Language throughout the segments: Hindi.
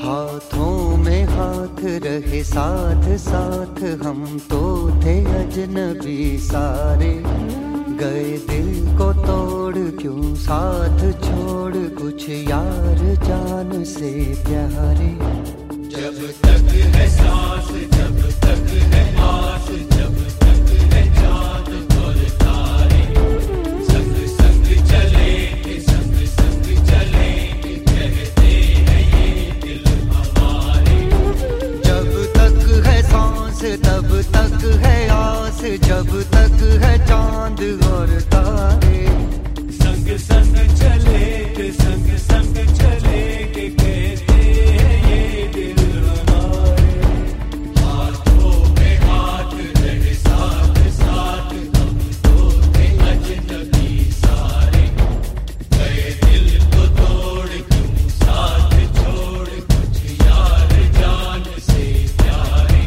हाथों में हाथ रहे साथ साथ, हम तो थे अजनबी सारे। गए दिल को तोड़ क्यों साथ छोड़, कुछ यार जान से प्यारे। जब तक है सांस, जब तक है आस, जब तक है चाँद और तारे, संग संग चलेंगे, संग संग चलेंगे, कहते हैं ये दिल हमारे। जब तक है सांस तब तक है आस, जब तक है चांद और तारे, संग संग चलेंगे, संग संग चलेंगे, कहते हैं ये दिल हमारे। हाथों में हाथ रहे साथ साथ, हम तो थे अजनबी सारे। गए दिल को तोड़ क्यों साथ छोड़, कुछ यार जान से प्यारे।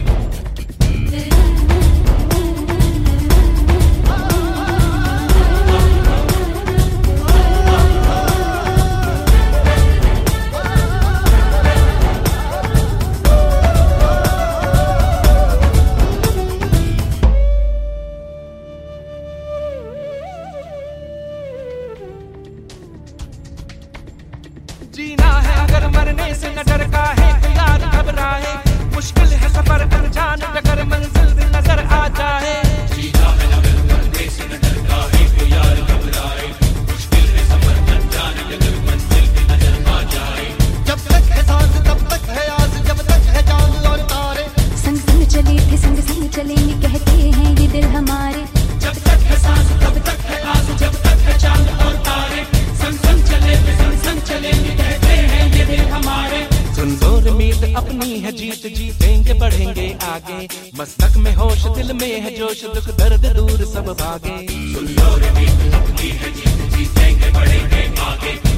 जीना है अगर मरने से न डर का है तो यार घबराए, मुश्किल है सफर अनजान अगर मंजिल भी नजर आ जाए। जीना है अगर मरने से न डर का है तो यार घबराए, मुश्किल है सफर अनजान अगर मंजिल भी नजर आ जाए। जब तक है सांस तब तक है आस, जब तक है चांद और तारे, संग संग चले थे संग संग चलेंगे, कहते हैं ये दिल हमारे। जब तक है सांस तब तक है आस, जब तक है चांद और तारे, संग संग चले थे संग संग चलेंगे, कहते हैं ये दिल हमारे। सुन जोर मीत अपनी है जीत, जीतेंगे बढ़ेंगे आगे, मस्तक में होश दिल में है जोश, दुख दर्द दूर सब भागे। सुन लो रे मीत अपनी है जीत, जीतेंगे बढ़ेंगे आगे।